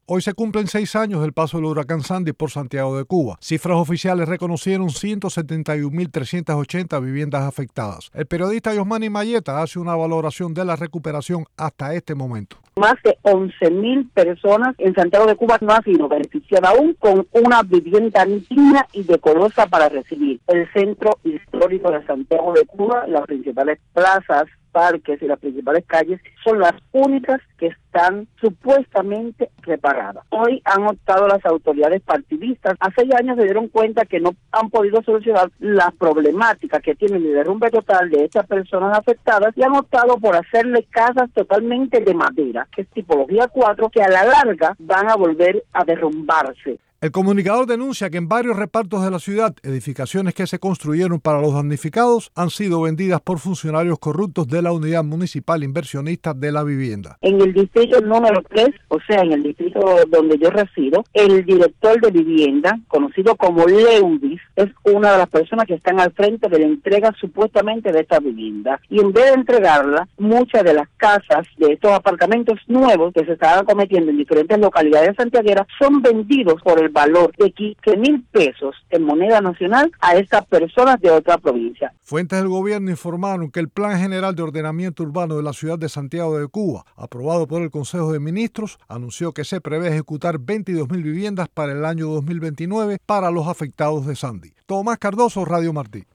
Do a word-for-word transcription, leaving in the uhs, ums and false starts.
Hoy se cumplen seis años del paso del huracán Sandy por Santiago de Cuba. Cifras oficiales reconocieron ciento setenta y un mil trescientas ochenta viviendas afectadas. El periodista Yosmani Mayeta hace una valoración de la recuperación hasta este momento. Más de once mil personas en Santiago de Cuba no han sido beneficiadas aún con una vivienda digna y decorosa para recibir. El centro histórico de Santiago de Cuba, las principales plazas, parques y las principales calles son las únicas que están supuestamente reparadas. Hoy han optado las autoridades partidistas. Hace seis años se dieron cuenta que no han podido solucionar la problemática que tienen de derrumbe total de estas personas afectadas y han optado por hacerle casas totalmente de madera, que es tipología cuatro, que a la larga van a volver a derrumbarse. El comunicador denuncia que en varios repartos de la ciudad, edificaciones que se construyeron para los damnificados han sido vendidas por funcionarios corruptos de la Unidad Municipal Inversionista de la Vivienda. En el distrito número tres, o sea, en el distrito donde yo resido, el director de vivienda, conocido como Leudis, es una de las personas que están al frente de la entrega supuestamente de esta vivienda. Y en vez de entregarla, muchas de las casas de estos apartamentos nuevos que se estaban cometiendo en diferentes localidades santiagueras son vendidos por el valor de quince mil pesos en moneda nacional a estas personas de otra provincia. Fuentes del gobierno informaron que el Plan General de Ordenamiento Urbano de la ciudad de Santiago de Cuba, aprobado por el Consejo de Ministros, anunció que se prevé ejecutar veintidós mil viviendas para el año dos mil veintinueve para los afectados de Sandy. Tomás Cardoso, Radio Martí.